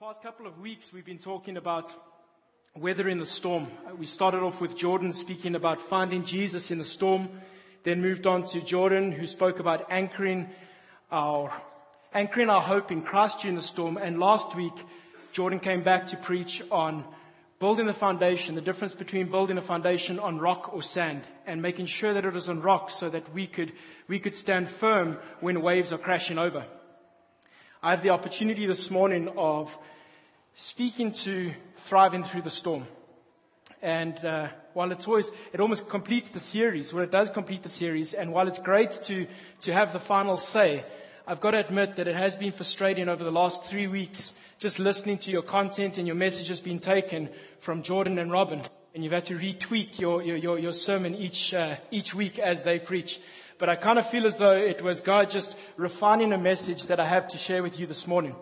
past couple of weeks, we've been talking about weathering the storm. We started off with Jordan speaking about finding Jesus in the storm, then moved on to Jordan, who spoke about anchoring our hope in Christ during the storm. And last week, Jordan came back to preach on building the foundation, the difference between building a foundation on rock or sand, and making sure that it was on rock so that we could stand firm when waves are crashing over. I have the opportunity this morning of speaking to thriving through the storm. And while it almost completes the series, it does complete the series, and while it's great to have the final say, I've got to admit that it has been frustrating over the last 3 weeks, just listening to your content and your messages being taken from Jordan and Robin, and you've had to retweak your sermon each week as they preach. But I kind of feel as though it was God just refining a message that I have to share with you this morning.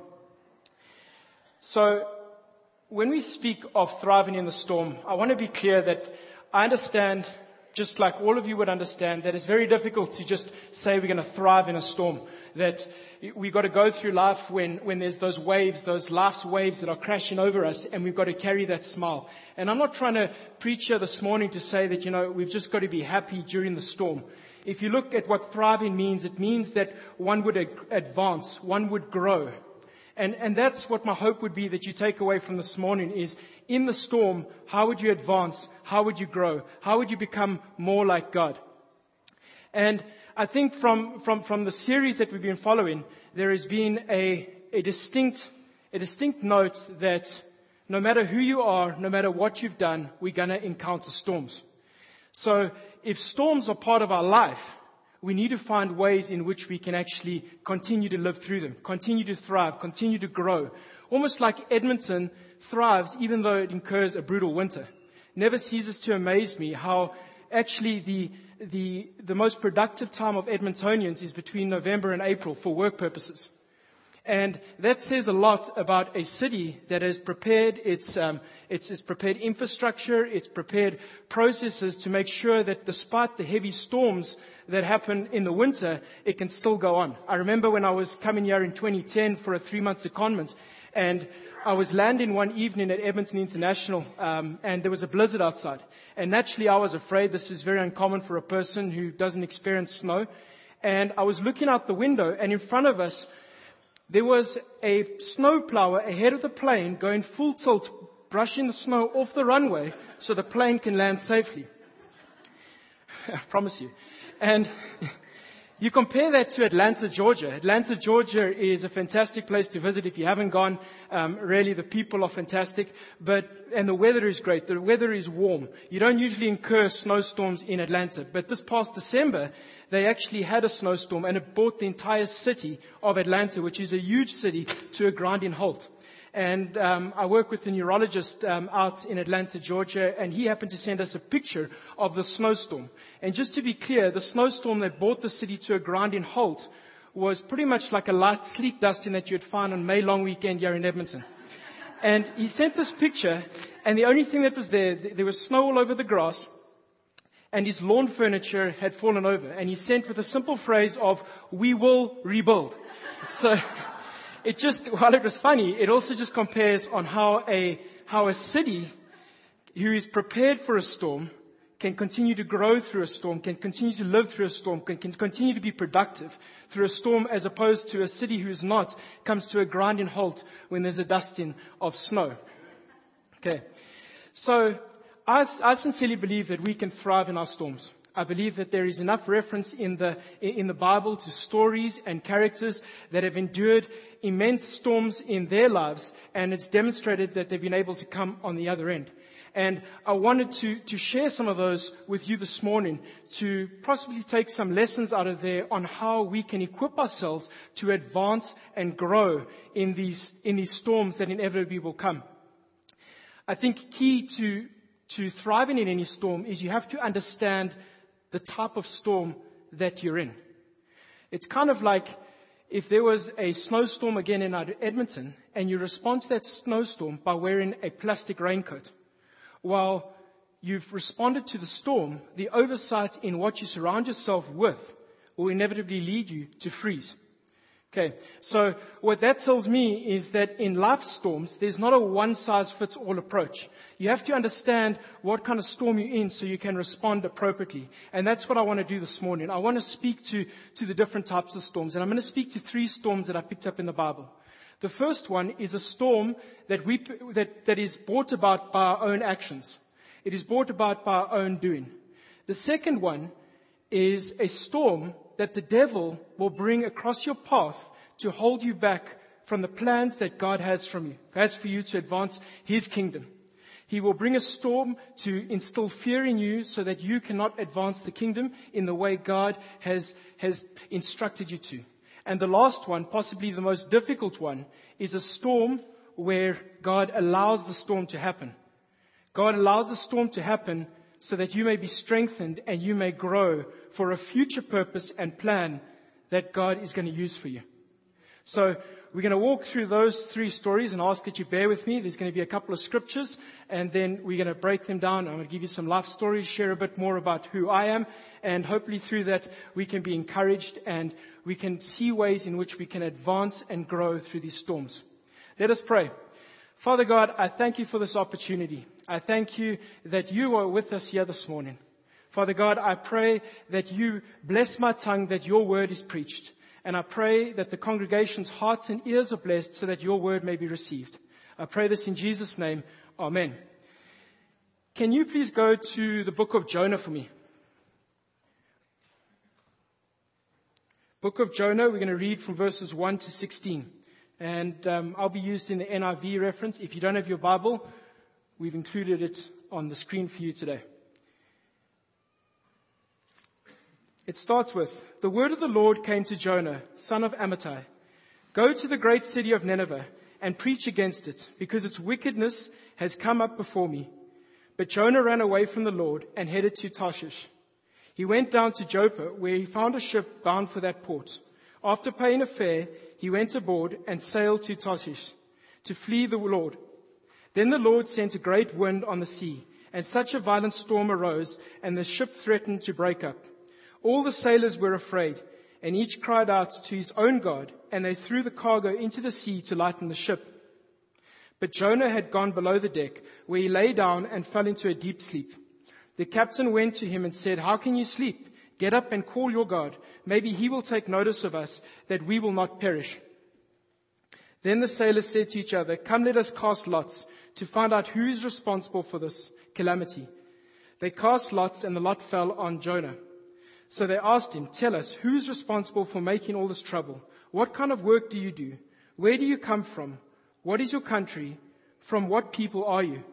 So, when we speak of thriving in the storm, I want to be clear that I understand, just like all of you would understand, that it's very difficult to just say we're going to thrive in a storm. That we've got to go through life when there's those waves, those life's waves that are crashing over us, and we've got to carry that smile. And I'm not trying to preach here this morning to say that, we've just got to be happy during the storm. If you look at what thriving means, it means that one would advance, one would grow. And that's what my hope would be that you take away from this morning is, in the storm, how would you advance? How would you grow? How would you become more like God? And I think from the series that we've been following, there has been a distinct note that no matter who you are, no matter what you've done, we're going to encounter storms. So if storms are part of our life, we need to find ways in which we can actually continue to live through them, continue to thrive, continue to grow. Almost like Edmonton thrives even though it incurs a brutal winter. Never ceases to amaze me how actually the most productive time of Edmontonians is between November and April for work purposes. And that says a lot about a city that has prepared its prepared infrastructure, its prepared processes to make sure that despite the heavy storms that happen in the winter, it can still go on. I remember when I was coming here in 2010 for a 3-month secondment, and I was landing one evening at Edmonton International, and there was a blizzard outside. And naturally I was afraid. This is very uncommon for a person who doesn't experience snow. And I was looking out the window, and in front of us, there was a snowplower ahead of the plane going full tilt, brushing the snow off the runway so the plane can land safely. I promise you. And you compare that to Atlanta, Georgia. Atlanta, Georgia is a fantastic place to visit if you haven't gone. Really, the people are fantastic, and the weather is great. The weather is warm. You don't usually incur snowstorms in Atlanta, but this past December, they actually had a snowstorm, and it brought the entire city of Atlanta, which is a huge city, to a grinding halt. And I work with a neurologist out in Atlanta, Georgia, and he happened to send us a picture of the snowstorm. And just to be clear, the snowstorm that brought the city to a grinding halt was pretty much like a light sleet dusting that you'd find on May long weekend here in Edmonton. And he sent this picture, and the only thing that was there was snow all over the grass, and his lawn furniture had fallen over. And he sent with a simple phrase of, "We will rebuild." So while it was funny, it also just compares on how a city who is prepared for a storm can continue to grow through a storm, can continue to live through a storm, can continue to be productive through a storm, as opposed to a city who is not, comes to a grinding halt when there's a dusting of snow. Okay. So I sincerely believe that we can thrive in our storms. I believe that there is enough reference in the Bible to stories and characters that have endured immense storms in their lives, and it's demonstrated that they've been able to come on the other end. And I wanted to share some of those with you this morning, to possibly take some lessons out of there on how we can equip ourselves to advance and grow in these storms that inevitably will come. I think key to thriving in any storm is you have to understand the type of storm that you're in. It's kind of like if there was a snowstorm again in Edmonton, and you respond to that snowstorm by wearing a plastic raincoat. While you've responded to the storm, the oversight in what you surround yourself with will inevitably lead you to freeze. Okay, so what that tells me is that in life storms, there's not a one-size-fits-all approach. You have to understand what kind of storm you're in so you can respond appropriately. And that's what I want to do this morning. I want to speak to the different types of storms. And I'm going to speak to 3 storms that I picked up in the Bible. The first one is a storm that is brought about by our own actions. It is brought about by our own doing. The second one is a storm that the devil will bring across your path to hold you back from the plans that God has for you to advance His kingdom. He will bring a storm to instill fear in you so that you cannot advance the kingdom in the way God has instructed you to. And the last one, possibly the most difficult one, is a storm where God allows the storm to happen. God allows the storm to happen so that you may be strengthened and you may grow for a future purpose and plan that God is going to use for you. So we're going to walk through those 3 stories and ask that you bear with me. There's going to be a couple of scriptures and then we're going to break them down. I'm going to give you some life stories, share a bit more about who I am, and hopefully through that we can be encouraged and we can see ways in which we can advance and grow through these storms. Let us pray. Father God, I thank you for this opportunity. I thank you that you are with us here this morning. Father God, I pray that you bless my tongue, that your word is preached. And I pray that the congregation's hearts and ears are blessed so that your word may be received. I pray this in Jesus' name. Amen. Can you please go to the book of Jonah for me? Book of Jonah, we're going to read from verses 1 to 16. And I'll be using the NIV reference. If you don't have your Bible, we've included it on the screen for you today. It starts with, the word of the Lord came to Jonah, son of Amittai. Go to the great city of Nineveh and preach against it, because its wickedness has come up before me. But Jonah ran away from the Lord and headed to Tarshish. He went down to Joppa, where he found a ship bound for that port. After paying a fare, he went aboard and sailed to Tarshish to flee the Lord. Then the Lord sent a great wind on the sea, and such a violent storm arose, and the ship threatened to break up. All the sailors were afraid, and each cried out to his own God, and they threw the cargo into the sea to lighten the ship. But Jonah had gone below the deck, where he lay down and fell into a deep sleep. The captain went to him and said, "How can you sleep? Get up and call your God. Maybe he will take notice of us, that we will not perish." Then the sailors said to each other, "Come, let us cast lots to find out who is responsible for this calamity." They cast lots, and the lot fell on Jonah. So they asked him, "Tell us, who is responsible for making all this trouble? What kind of work do you do? Where do you come from? What is your country? From what people are you?"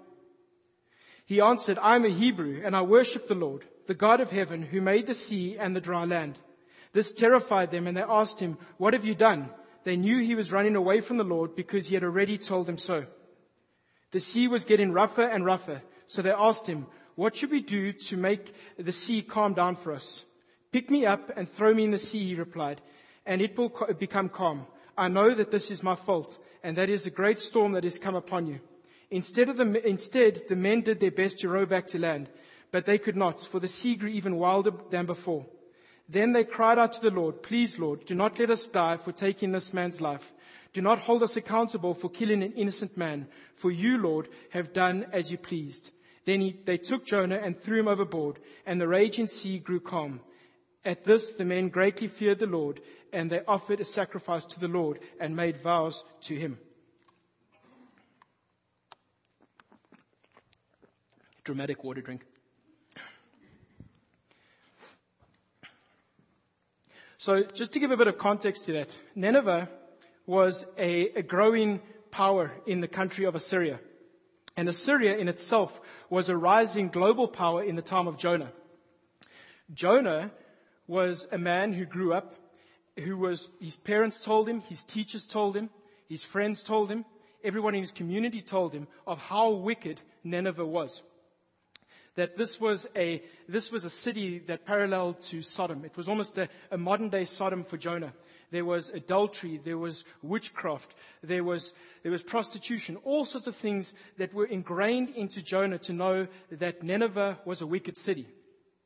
He answered, "I am a Hebrew, and I worship the Lord, the God of heaven, who made the sea and the dry land." This terrified them, and they asked him, "What have you done?" They knew he was running away from the Lord, because he had already told them so. The sea was getting rougher and rougher, so they asked him, "What should we do to make the sea calm down for us?" "Pick me up and throw me in the sea," he replied, "and it will become calm. I know that this is my fault, and that is a great storm that has come upon you." Instead, the men did their best to row back to land, but they could not, for the sea grew even wilder than before. Then they cried out to the Lord, "Please, Lord, do not let us die for taking this man's life. Do not hold us accountable for killing an innocent man, for you, Lord, have done as you pleased." Then they took Jonah and threw him overboard, and the raging sea grew calm. At this, the men greatly feared the Lord, and they offered a sacrifice to the Lord and made vows to him. Dramatic water drink. So just to give a bit of context to that, Nineveh was a growing power in the country of Assyria. And Assyria in itself was a rising global power in the time of Jonah. Jonah was a man who grew up, his parents told him, his teachers told him, his friends told him, everyone in his community told him of how wicked Nineveh was. That this was a city that paralleled to Sodom. It was almost a modern day Sodom for Jonah. There was adultery, there was witchcraft, there was prostitution, all sorts of things that were ingrained into Jonah to know that Nineveh was a wicked city.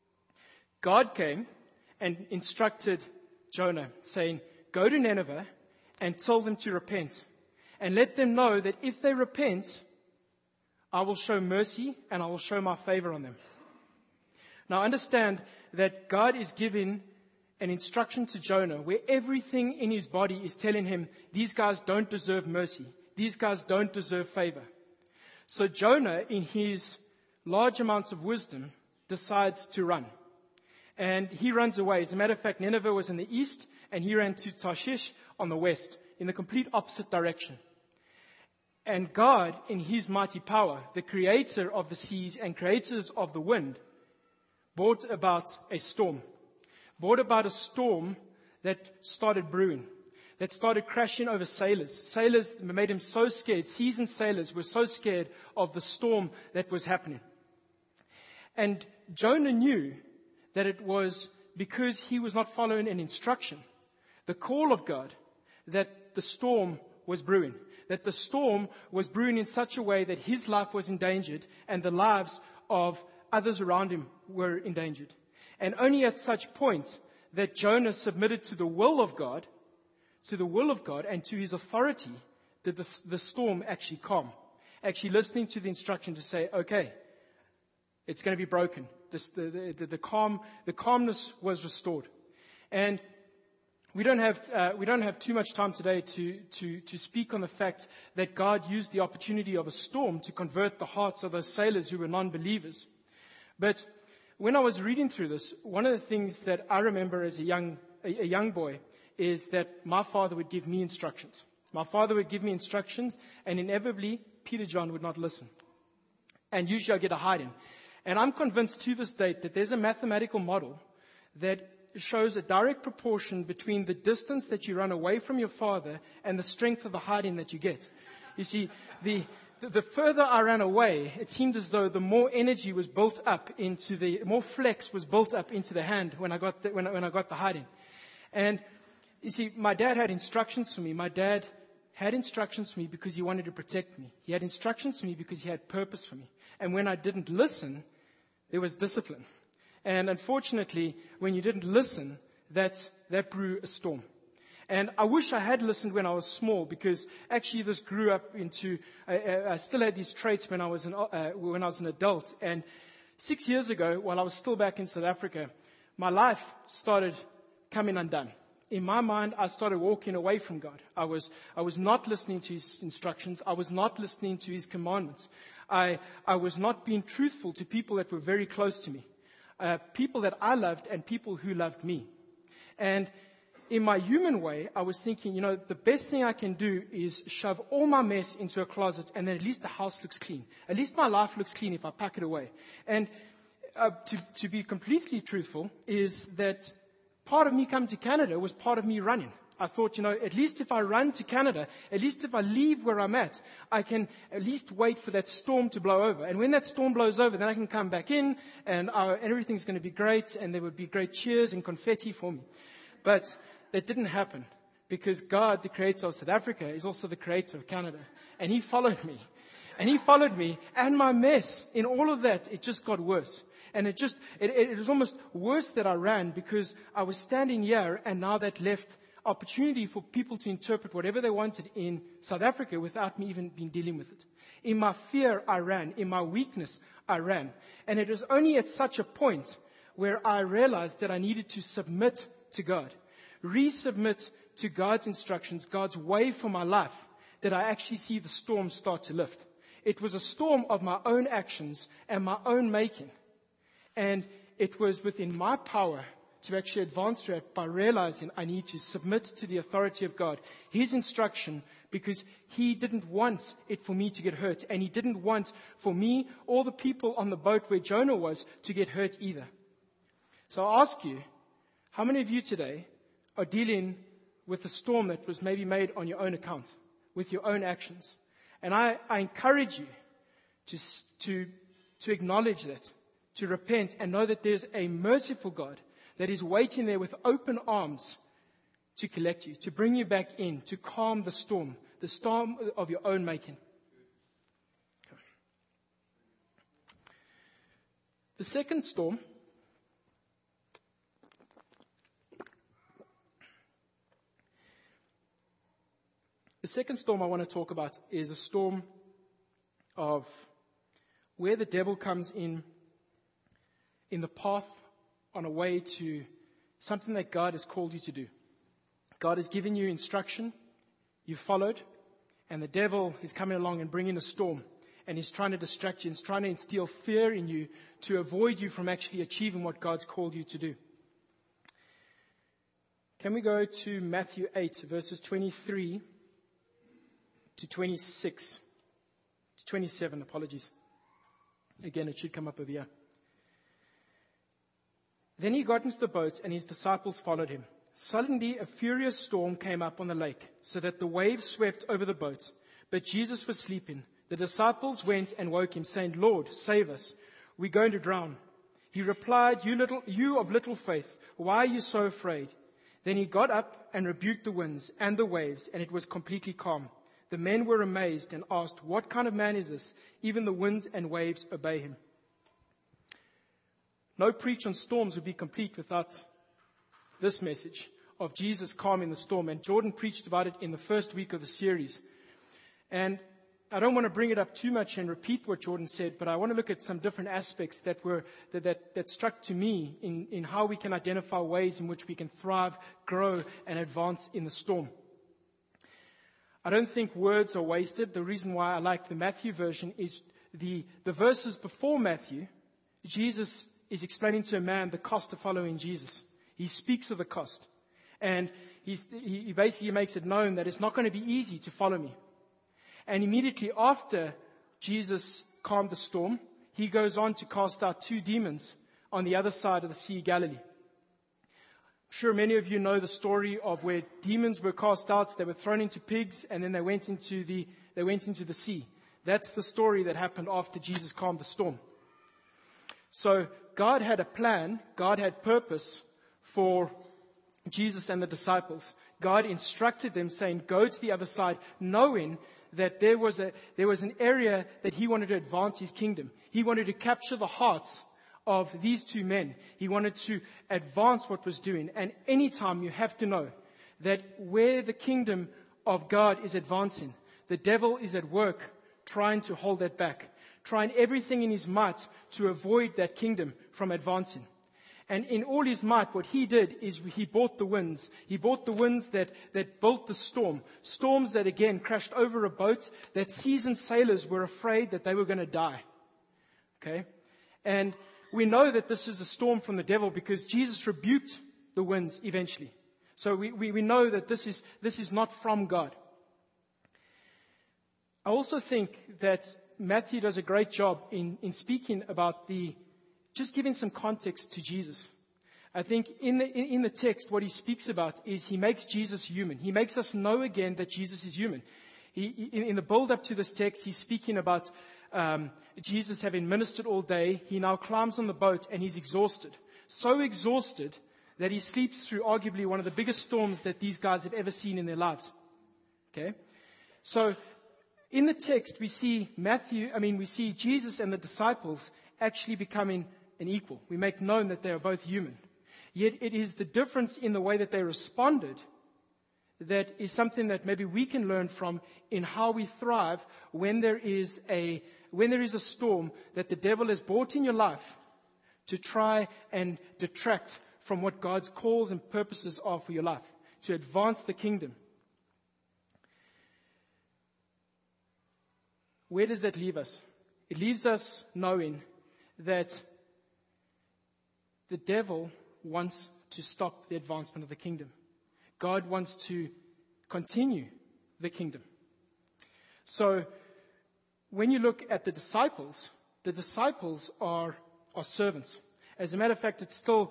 God came and instructed Jonah, saying, "Go to Nineveh and tell them to repent. And let them know that if they repent, I will show mercy and I will show my favor on them. Now understand that God is giving an instruction to Jonah where everything in his body is telling him, these guys don't deserve mercy. These guys don't deserve favor. So Jonah, in his large amounts of wisdom, decides to run. And he runs away. As a matter of fact, Nineveh was in the east and he ran to Tarshish on the west, in the complete opposite direction. And God, in his mighty power, the creator of the seas and creators of the wind, brought about a storm. Brought about a storm that started brewing, that started crashing over sailors. Sailors made him so scared. Seasoned sailors were so scared of the storm that was happening. And Jonah knew that it was because he was not following an instruction, the call of God, that the storm was brewing. That the storm was brewing in such a way that his life was endangered and the lives of others around him were endangered. And only at such point that Jonah submitted to the will of God, and to his authority, did the storm actually calm. Actually listening to the instruction to say, okay, it's going to be broken. The calmness was restored. And we don't have too much time today to speak on the fact that God used the opportunity of a storm to convert the hearts of those sailors who were non-believers. But when I was reading through this, one of the things that I remember as a young boy is that my father would give me instructions. My father would give me instructions, and inevitably Peter John would not listen. And usually I get a hiding. And I'm convinced to this date that there's a mathematical model that shows a direct proportion between the distance that you run away from your father and the strength of the hiding that you get. You see, the further I ran away, it seemed as though the more energy was built up more flex was built up into the hand when I got the hiding. And you see, my dad had instructions for me. My dad had instructions for me because he wanted to protect me. He had instructions for me because he had purpose for me. And when I didn't listen, there was discipline. And unfortunately, when you didn't listen, that brew a storm. And I wish I had listened when I was small, because actually this grew up into, I still had these traits when I was an adult. And 6 years ago, while I was still back in South Africa, my life started coming undone. In my mind, I started walking away from God. I was not listening to His instructions. I was not listening to His commandments. I was not being truthful to people that were very close to me. People that I loved and people who loved me. And in my human way, I was thinking, the best thing I can do is shove all my mess into a closet, and then at least the house looks clean. At least my life looks clean if I pack it away. And to be completely truthful is that part of me coming to Canada was part of me running. I thought, at least if I run to Canada, at least if I leave where I'm at, I can at least wait for that storm to blow over. And when that storm blows over, then I can come back in and everything's going to be great, and there would be great cheers and confetti for me. But that didn't happen, because God, the creator of South Africa, is also the creator of Canada. And He followed me. And He followed me, and my mess in all of that, it just got worse. And it was almost worse that I ran, because I was standing here, and now that left opportunity for people to interpret whatever they wanted in South Africa without me even being dealing with it. In my fear, I ran. In my weakness, I ran. And it was only at such a point where I realized that I needed to submit to God, resubmit to God's instructions, God's way for my life, that I actually see the storm start to lift. It was a storm of my own actions and my own making. And it was within my power to actually advance through it by realizing I need to submit to the authority of God, His instruction, because He didn't want it for me to get hurt. And He didn't want for me or the people on the boat where Jonah was to get hurt either. So I ask you, how many of you today are dealing with a storm that was maybe made on your own account, with your own actions? And I encourage you to acknowledge that, to repent, and know that there's a merciful God that is waiting there with open arms to collect you, to bring you back in, to calm the storm of your own making. Okay. The second storm The second storm I want to talk about is a storm of where the devil comes in the path on a way to something that God has called you to do. God has given you instruction, you've followed, and the devil is coming along and bringing a storm. And he's trying to distract you, and he's trying to instill fear in you to avoid you from actually achieving what God's called you to do. Can we go to Matthew 8, verses 23 to 26, to 27, apologies. Again, it should come up over here. Then he got into the boat, and his disciples followed him. Suddenly, a furious storm came up on the lake, so that the waves swept over the boat. But Jesus was sleeping. The disciples went and woke him, saying, "Lord, save us. We're going to drown." He replied, "You of little faith, why are you so afraid?" Then he got up and rebuked the winds and the waves, and it was completely calm. The men were amazed and asked, "What kind of man is this? Even the winds and waves obey him." No preach on storms would be complete without this message of Jesus calming the storm. And Jordan preached about it in the first week of the series. And I don't want to bring it up too much and repeat what Jordan said, but I want to look at some different aspects that struck to me in how we can identify ways in which we can thrive, grow, and advance in the storm. I don't think words are wasted. The reason why I like the Matthew version is the verses before Matthew, Jesus is explaining to a man the cost of following Jesus. He speaks of the cost. And he basically makes it known that it's not going to be easy to follow me. And immediately after Jesus calmed the storm, he goes on to cast out 2 demons on the other side of the Sea of Galilee. I'm sure many of you know the story of where demons were cast out, they were thrown into pigs, and then they went into the sea. That's the story that happened after Jesus calmed the storm. So God had a plan, God had purpose for Jesus and the disciples. God instructed them saying, "Go to the other side," knowing that there was an area that he wanted to advance his kingdom. He wanted to capture the hearts of these 2 men. He wanted to advance what was doing. And anytime you have to know that where the kingdom of God is advancing, the devil is at work trying to hold that back, trying everything in his might to avoid that kingdom from advancing. And in all his might, what he did is he brought the winds. He brought the winds that built the storm. Storms that again crashed over a boat that seasoned sailors were afraid that they were going to die. Okay? And we know that this is a storm from the devil because Jesus rebuked the winds eventually. So we know that this is not from God. I also think that Matthew does a great job in speaking about just giving some context to Jesus. I think in the text, what he speaks about is he makes Jesus human. He makes us know again that Jesus is human. In the build-up to this text, he's speaking about Jesus having ministered all day. He now climbs on the boat and he's exhausted. So exhausted that he sleeps through arguably one of the biggest storms that these guys have ever seen in their lives. Okay? So in the text, we see Jesus and the disciples actually becoming an equal. We make known that they are both human. Yet it is the difference in the way that they responded that is something that maybe we can learn from in how we thrive when there is a storm that the devil has brought in your life to try and detract from what God's calls and purposes are for your life, to advance the kingdom. Where does that leave us? It leaves us knowing that the devil wants to stop the advancement of the kingdom. God wants to continue the kingdom. So when you look at the disciples are servants. As a matter of fact, it's still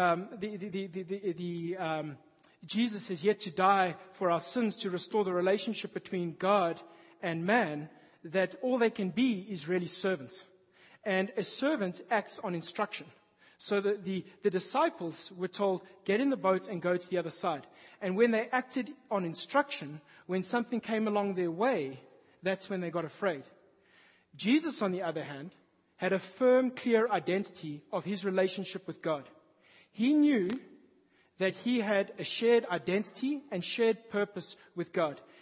Jesus has yet to die for our sins to restore the relationship between God and man, that all they can be is really servants. And a servant acts on instruction. So the disciples were told, get in the boat and go to the other side. And when they acted on instruction, when something came along their way, that's when they got afraid. Jesus, on the other hand, had a firm, clear identity of his relationship with God. He knew that he had a shared identity and shared purpose with God.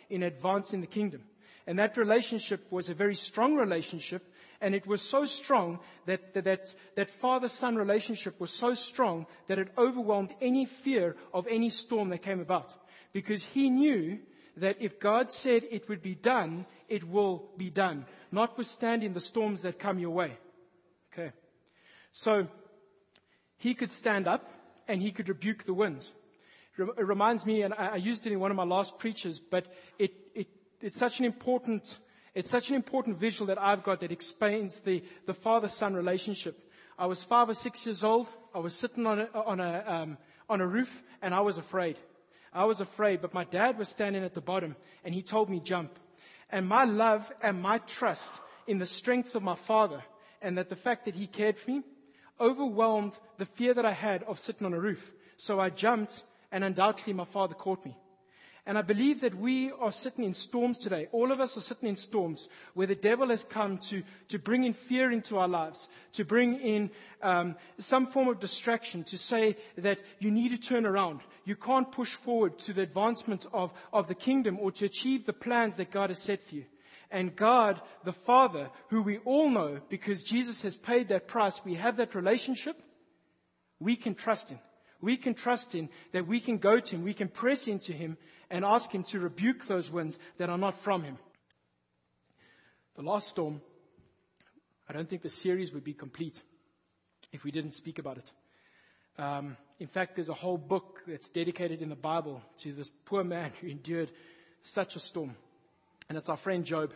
in advancing the kingdom. And that relationship was a very strong relationship, and it was so strong that father-son relationship was so strong that it overwhelmed any fear of any storm that came about. Because he knew that if God said it would be done, it will be done, notwithstanding the storms that come your way. Okay. So he could stand up and he could rebuke the winds. It reminds me, and I used it in one of my last preachers, but it's such an important visual that I've got that explains the father-son relationship. I was 5 or 6 years old. I was sitting on a roof, and I was afraid. But my dad was standing at the bottom, and he told me jump. And my love and my trust in the strength of my father, and that the fact that he cared for me, overwhelmed the fear that I had of sitting on a roof. So I jumped, and undoubtedly my father caught me. And I believe that we are sitting in storms today. All of us are sitting in storms where the devil has come to bring in fear into our lives, to bring in some form of distraction, to say that you need to turn around. You can't push forward to the advancement of the kingdom or to achieve the plans that God has set for you. And God, the Father, who we all know because Jesus has paid that price, we have that relationship, we can trust Him. We can trust Him, that we can go to Him, we can press into Him and ask Him to rebuke those winds that are not from Him. The last storm, I don't think the series would be complete if we didn't speak about it. In fact, there's a whole book that's dedicated in the Bible to this poor man who endured such a storm. And it's our friend Job.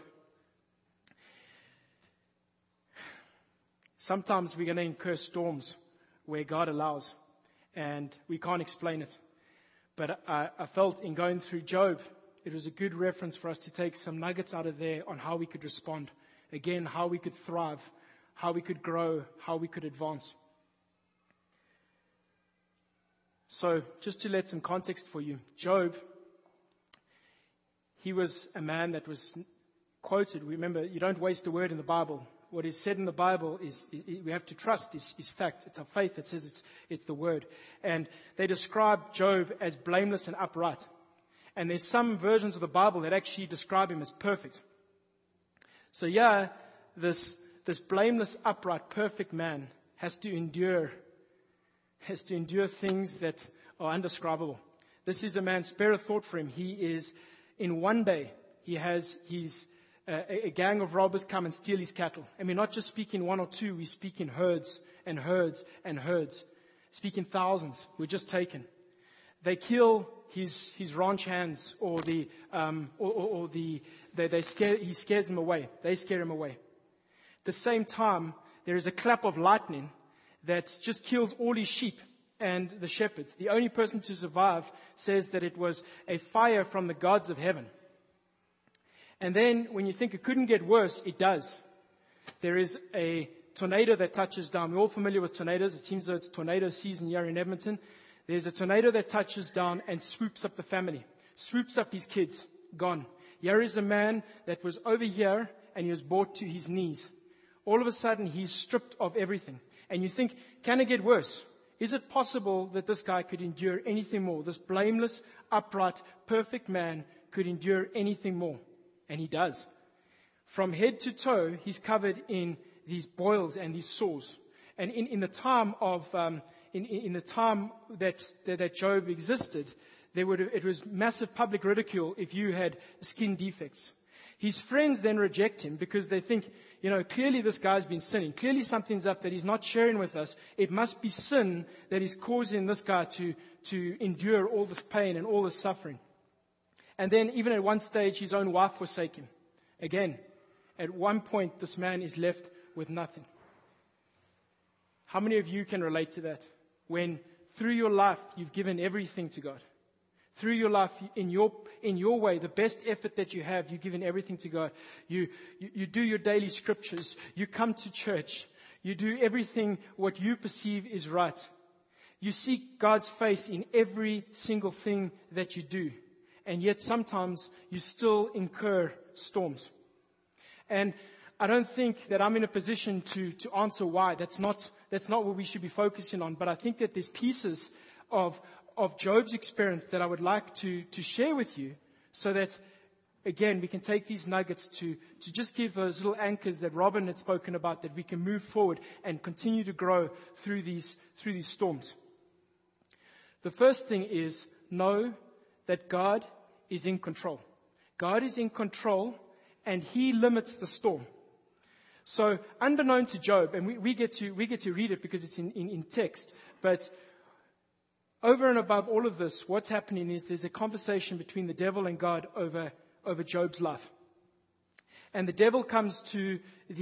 Sometimes we're going to incur storms where God allows, and we can't explain it. But I felt in going through Job, it was a good reference for us to take some nuggets out of there on how we could respond. Again, how we could thrive, how we could grow, how we could advance. So, just to let some context for you, Job, he was a man that was quoted. Remember, you don't waste a word in the Bible. What is said in the Bible is we have to trust is fact. It's our faith that says it's the word. And they describe Job as blameless and upright. And there's some versions of the Bible that actually describe him as perfect. So yeah, this blameless, upright, perfect man has to endure things that are indescribable. This is a man, spare a thought for him. He is, in one day, he has a gang of robbers come and steal his cattle. And we're not just speaking one or two, we speak in herds and herds and herds. Speaking thousands, we're just taken. They kill his ranch hands he scares them away. They scare him away. At the same time, there is a clap of lightning that just kills all his sheep and the shepherds. The only person to survive says that it was a fire from the gods of heaven. And then when you think it couldn't get worse, it does. There is a tornado that touches down. We're all familiar with tornadoes. It seems that it's tornado season here in Edmonton. There's a tornado that touches down and swoops up the family. Swoops up his kids. Gone. Here is a man that was over here and he was brought to his knees. All of a sudden he's stripped of everything. And you think, can it get worse? Is it possible that this guy could endure anything more? This blameless, upright, perfect man could endure anything more. And he does. From head to toe, he's covered in these boils and these sores. And in the time of, in the time that Job existed, it was massive public ridicule if you had skin defects. His friends then reject him because they think, clearly this guy's been sinning. Clearly something's up that he's not sharing with us. It must be sin that is causing this guy to endure all this pain and all this suffering. And then even at one stage, his own wife forsake him. Again, at one point, this man is left with nothing. How many of you can relate to that? When through your life, you've given everything to God. Through your life, in your way, the best effort that you have, you've given everything to God. You do your daily scriptures. You come to church. You do everything what you perceive is right. You seek God's face in every single thing that you do. And yet sometimes you still incur storms. And I don't think that I'm in a position to answer why. That's not what we should be focusing on. But I think that there's pieces of Job's experience that I would like to share with you so that again, we can take these nuggets to just give those little anchors that Robin had spoken about, that we can move forward and continue to grow through these storms. The first thing is, know that God is in control. God is in control, and He limits the storm. So, unbeknown to Job, and we get to read it because it's in text, but over and above all of this, what's happening is there's a conversation between the devil and God over Job's life. And the devil comes to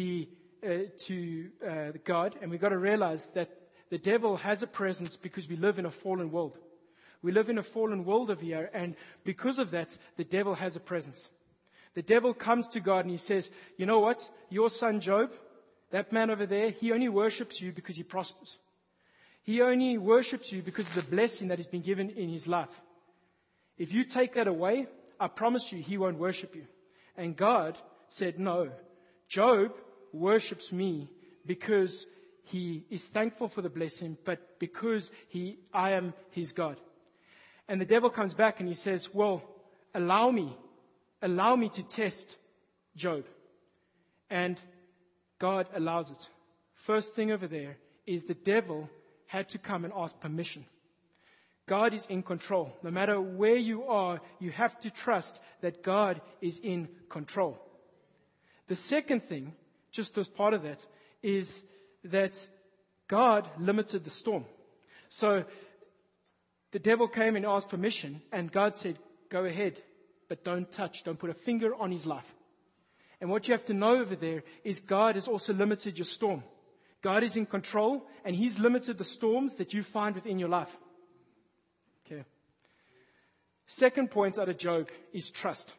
God, and we've got to realize that the devil has a presence because we live in a fallen world. We live in a fallen world over here, and because of that, the devil has a presence. The devil comes to God and he says, you know what? Your son Job, that man over there, he only worships you because he prospers. He only worships you because of the blessing that has been given in his life. If you take that away, I promise you he won't worship you. And God said, no, Job worships me because he is thankful for the blessing, but because I am his God. And the devil comes back and he says, well, allow me to test Job. And God allows it. First thing over there is the devil had to come and ask permission. God is in control. No matter where you are, you have to trust that God is in control. The second thing, just as part of that, is that God limited the storm. So the devil came and asked permission, and God said, go ahead, but don't put a finger on his life. And what you have to know over there is God has also limited your storm. God is in control, and He's limited the storms that you find within your life. Okay. Second point out of Job is trust.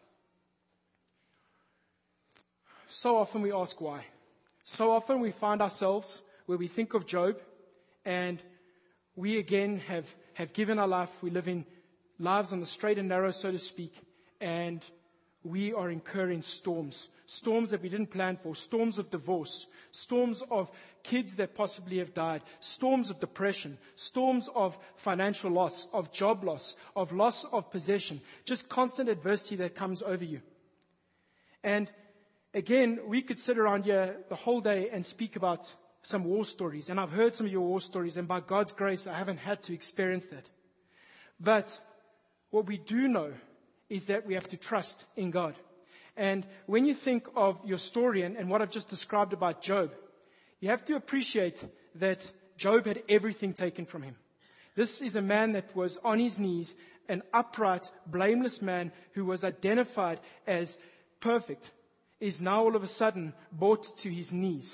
So often we ask why. So often we find ourselves where we think of Job, and we again have given our life. We live in lives on the straight and narrow, so to speak, and we are incurring storms. Storms that we didn't plan for. Storms of divorce. Storms of kids that possibly have died. Storms of depression. Storms of financial loss, of job loss of possession. Just constant adversity that comes over you. And again, we could sit around here the whole day and speak about some war stories. And I've heard some of your war stories, and by God's grace, I haven't had to experience that. But what we do know is that we have to trust in God. And when you think of your story and what I've just described about Job, you have to appreciate that Job had everything taken from him. This is a man that was on his knees, an upright, blameless man who was identified as perfect, is now all of a sudden brought to his knees.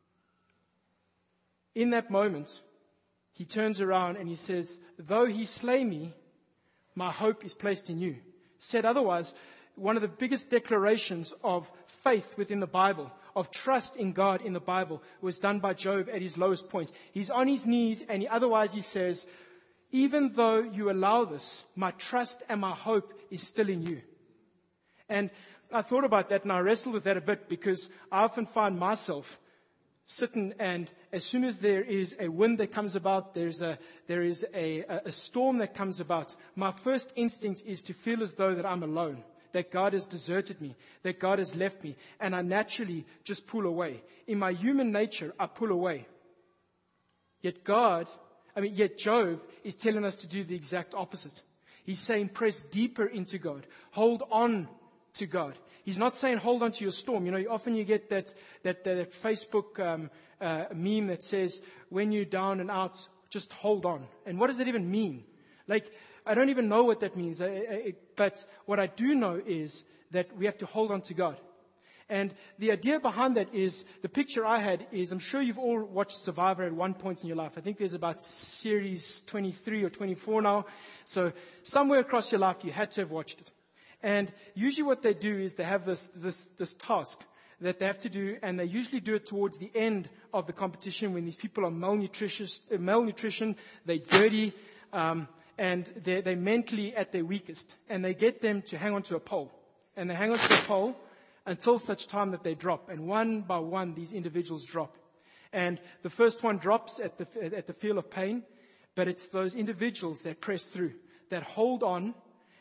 In that moment, he turns around and he says, though he slay me, my hope is placed in you. Said otherwise, one of the biggest declarations of faith within the Bible, of trust in God in the Bible, was done by Job at his lowest point. He's on his knees, and he says, even though you allow this, my trust and my hope is still in you. And I thought about that, and I wrestled with that a bit, because I often find myself sitting, and as soon as there is a wind that comes about, there is a storm that comes about, my first instinct is to feel as though that I'm alone, that God has deserted me, that God has left me, and I naturally just pull away. In my human nature, I pull away. Yet Job is telling us to do the exact opposite. He's saying press deeper into God, hold on to God. He's not saying hold on to your storm. Often you get that Facebook meme that says, when you're down and out, just hold on. And what does that even mean? I don't even know what that means. But what I do know is that we have to hold on to God. And the idea behind that is, the picture I had is, I'm sure you've all watched Survivor at one point in your life. I think there's about series 23 or 24 now. So somewhere across your life, you had to have watched it. And usually what they do is they have this task that they have to do, and they usually do it towards the end of the competition when these people are malnutrition, they're dirty, and they're mentally at their weakest. And they get them to hang onto a pole. And they hang onto a pole until such time that they drop. And one by one, these individuals drop. And the first one drops at the feel of pain, but it's those individuals that press through, that hold on,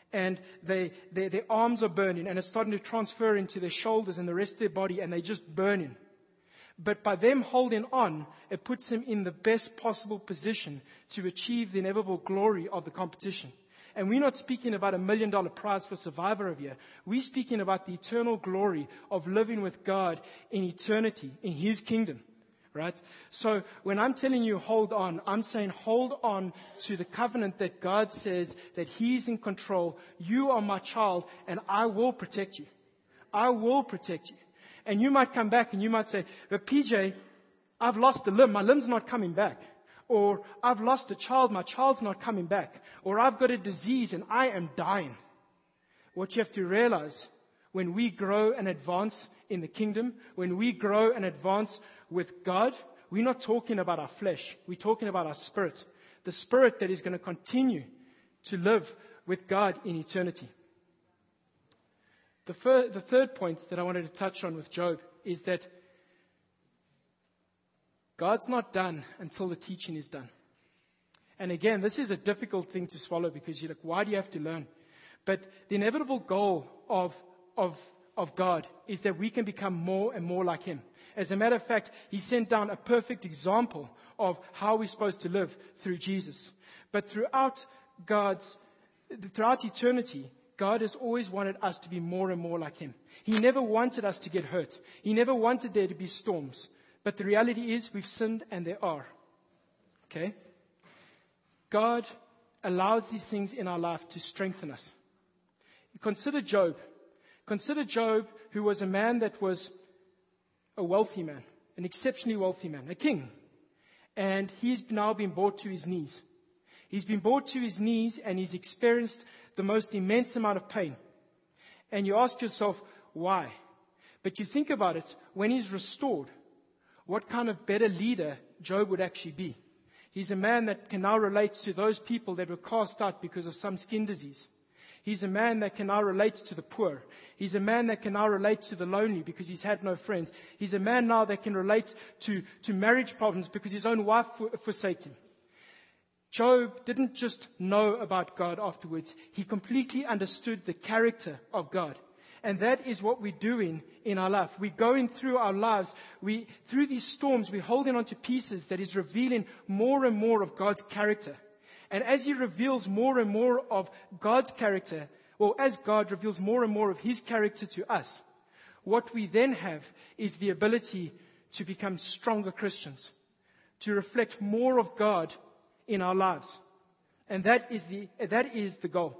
and their arms are burning, and it's starting to transfer into their shoulders and the rest of their body, and they're just burning. But by them holding on, it puts them in the best possible position to achieve the inevitable glory of the competition. And we're not speaking about $1 million prize for survivor of year. We're speaking about the eternal glory of living with God in eternity, in His kingdom. Right? So when I'm telling you hold on, I'm saying hold on to the covenant that God says that He's in control. You are my child, and I will protect you. I will protect you. And you might come back and you might say, but PJ, I've lost a limb. My limb's not coming back. Or I've lost a child. My child's not coming back. Or I've got a disease and I am dying. What you have to realize, when we grow and advance in the kingdom, when we grow and advance with God, we're not talking about our flesh. We're talking about our spirit. The spirit that is going to continue to live with God in eternity. The third point that I wanted to touch on with Job is that God's not done until the teaching is done. And again, this is a difficult thing to swallow because you're like, why do you have to learn? But the inevitable goal of God is that we can become more and more like Him. As a matter of fact, He sent down a perfect example of how we're supposed to live through Jesus. But throughout eternity, God has always wanted us to be more and more like Him. He never wanted us to get hurt. He never wanted there to be storms. But the reality is we've sinned and there are. Okay? God allows these things in our life to strengthen us. Consider Job. Consider Job, who was a man that was a wealthy man, an exceptionally wealthy man, a king. And he's now been brought to his knees. He's been brought to his knees and he's experienced the most immense amount of pain. And you ask yourself, why? But you think about it, when he's restored, what kind of better leader Job would actually be. He's a man that can now relate to those people that were cast out because of some skin disease. He's a man that can now relate to the poor. He's a man that can now relate to the lonely because he's had no friends. He's a man now that can relate to marriage problems because his own wife forsaked him. Job didn't just know about God afterwards. He completely understood the character of God. And that is what we're doing in our life. We're going through our lives. Through these storms, we're holding on to pieces that is revealing more and more of God's character. And as He reveals more and more of God's character, or as God reveals more and more of His character to us, what we then have is the ability to become stronger Christians, to reflect more of God in our lives. And that is the goal.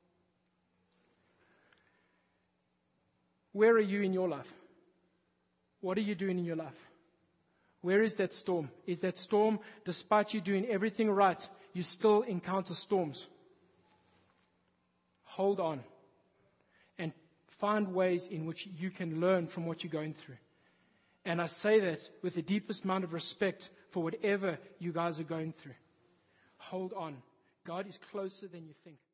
Where are you in your life? What are you doing in your life? Where is that storm? Is that storm, despite you doing everything right, you still encounter storms? Hold on and find ways in which you can learn from what you're going through. And I say that with the deepest amount of respect for whatever you guys are going through. Hold on. God is closer than you think.